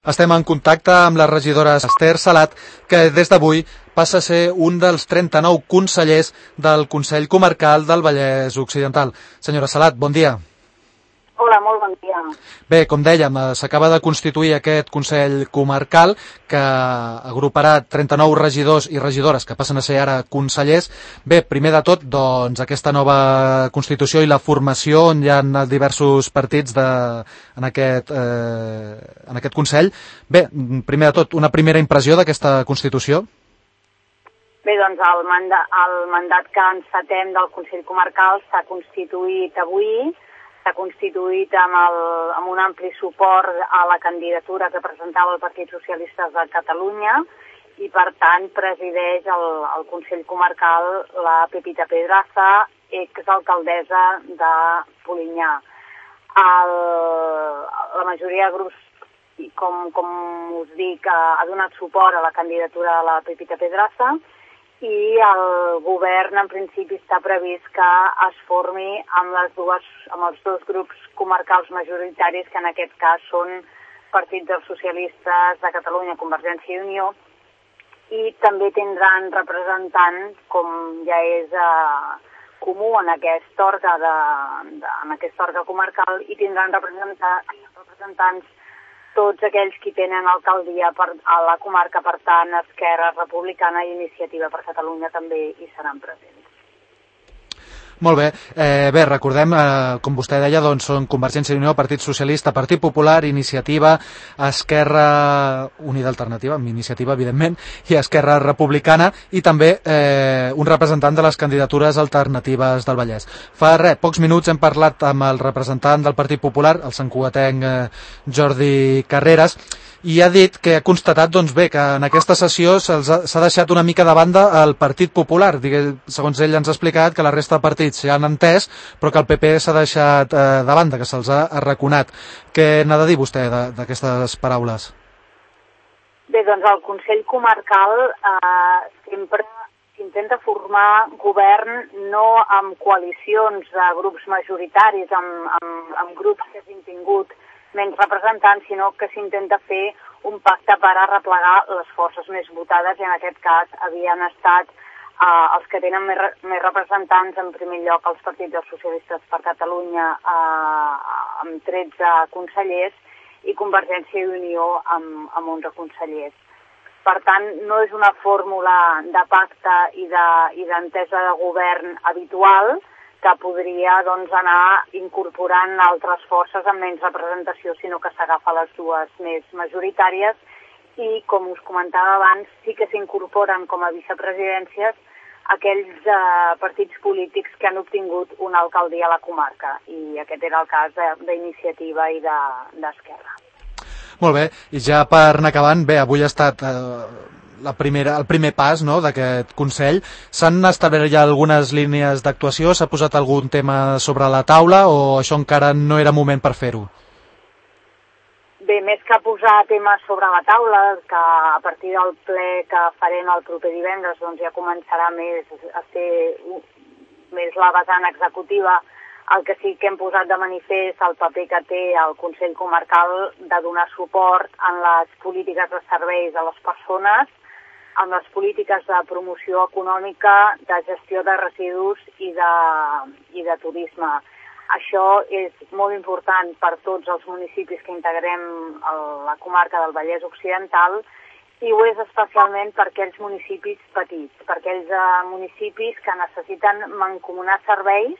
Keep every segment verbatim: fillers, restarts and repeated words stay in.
Estem en contacte amb la regidora Esther Salat, que des d'avui passa a ser un dels trenta-nou consellers del Consell Comarcal del Vallès Occidental. Senyora Salat, bon dia. Hola, molt bon dia. Bé, com dèiem, s'acaba de constituir aquest Consell Comarcal que agruparà trenta-nou regidors i regidores que passen a ser ara consellers. Bé, primer de tot, doncs, aquesta nova Constitució i la formació on hi ha diversos partits de, en, aquest, eh, en aquest Consell. Bé, primer de tot, una primera impressió d'aquesta Constitució? Bé, doncs el mandat, el mandat que encetem del Consell Comarcal s'ha constituït avui, s'ha constituït amb, el, amb un ampli suport a la candidatura que presentava el Partit Socialista de Catalunya i, per tant, presideix el, el Consell Comarcal la Pepita Pedraza, exalcaldessa de Polinyà. El, la majoria de grups, com, com us dic, ha donat suport a la candidatura de la Pepita Pedraza, i el govern en principi està previst que es formi amb, les dues, amb els dos grups comarcals majoritaris, que en aquest cas són Partit dels Socialistes de Catalunya, Convergència i Unió, i també tindran representants, com ja és eh, comú en aquest òrga, de, de, en aquest òrga comarcal, i tindran representants, representants tots aquells qui tenen alcaldia per, a la comarca, per tant, Esquerra Republicana i Iniciativa per Catalunya també hi seran presents. Molt bé. Eh, bé, recordem, eh, com vostè deia, doncs són Convergència i Unió, Partit Socialista, Partit Popular, Iniciativa, Esquerra Unida Alternativa, amb Iniciativa, evidentment, i Esquerra Republicana, i també eh, un representant de les candidatures alternatives del Vallès. Fa res, pocs minuts hem parlat amb el representant del Partit Popular, el santcugatenc eh, Jordi Carreras, i ha dit que ha constatat, doncs bé, que en aquesta sessió s'ha deixat una mica de banda el Partit Popular. Digue, segons ell ens ha explicat que la resta de partits s'hi han entès, però que el P P s'ha deixat eh, de banda, que se'ls ha arraconat. Què n'ha de dir vostè d'aquestes paraules? Bé, doncs el Consell Comarcal eh, sempre s'intenta formar govern no amb coalicions de grups majoritaris, amb, amb, amb grups que hagin tingut menys representants, sinó que s'intenta fer un pacte per arreplegar les forces més votades, i en aquest cas havien estat eh, els que tenen més, més representants, en primer lloc els partits dels Socialistes per Catalunya eh, amb tretze consellers i Convergència i Unió amb, amb onze consellers. Per tant, no és una fórmula de pacte i d'entesa de, de govern habitual, que podria doncs, anar incorporant altres forces amb menys representació, sinó que s'agafa les dues més majoritàries, i, com us comentava abans, sí que s'incorporen com a vicepresidències aquells eh, partits polítics que han obtingut una alcaldia a la comarca, i aquest era el cas d'Iniciativa i d'Esquerra. Molt bé, i ja per anar acabant, bé, avui ha estat eh, la primera, el primer pas, no, d'aquest Consell. S'han establert ja algunes línies d'actuació? S'ha posat algun tema sobre la taula o això encara no era moment per fer-ho? Bé, més que posar temes sobre la taula, que a partir del ple que farem el proper divendres doncs ja començarà més a ser més la vessant executiva, el que sí que hem posat de manifest el paper que té el Consell Comarcal de donar suport en les polítiques de serveis a les persones, amb les polítiques de promoció econòmica, de gestió de residus i de, i de turisme. Això és molt important per tots els municipis que integrem a la comarca del Vallès Occidental, i ho és especialment per aquells municipis petits, per aquells eh, municipis que necessiten mancomunar serveis,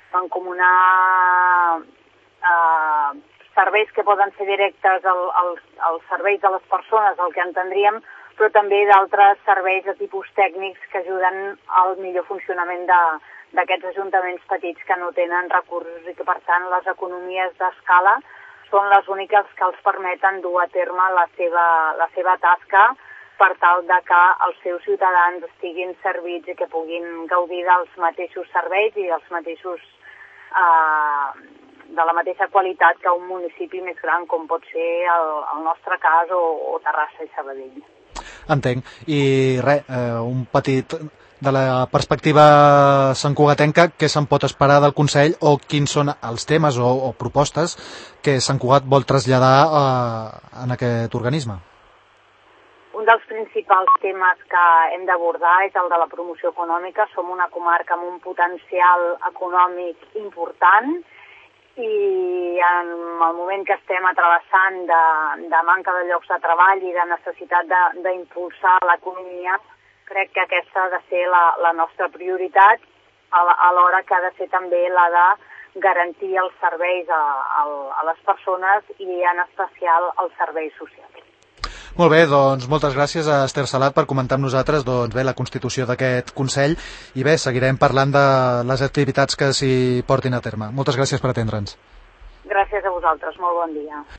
mancomunar eh, serveis que poden ser directes al, als, als serveis de les persones, el que entendríem, però també d'altres serveis de tipus tècnics que ajuden al millor funcionament d'aquests ajuntaments petits que no tenen recursos i que, per tant, les economies d'escala són les úniques que els permeten dur a terme la seva, la seva tasca per tal de que els seus ciutadans estiguin servits i que puguin gaudir dels mateixos serveis i dels mateixos, eh, de la mateixa qualitat que un municipi més gran com pot ser el, el nostre cas o, o Terrassa i Sabadell. Entenc. I res, eh, un petit de la perspectiva santcugatenca, què se'n pot esperar del Consell o quins són els temes o, o propostes que Sant Cugat vol traslladar eh, en aquest organisme? Un dels principals temes que hem d'abordar és el de la promoció econòmica. Som una comarca amb un potencial econòmic important i en el moment que estem travessant de, de manca de llocs de treball i de necessitat d'impulsar l'economia, crec que aquesta ha de ser la, la nostra prioritat, alhora que ha de ser també la de garantir els serveis a, a, a les persones i en especial els serveis socials. Molt bé, doncs moltes gràcies a Esther Salat per comentar amb nosaltres doncs, bé, la constitució d'aquest Consell i bé, seguirem parlant de les activitats que s'hi portin a terme. Moltes gràcies per atendre'ns. Gràcies a vosaltres, molt bon dia.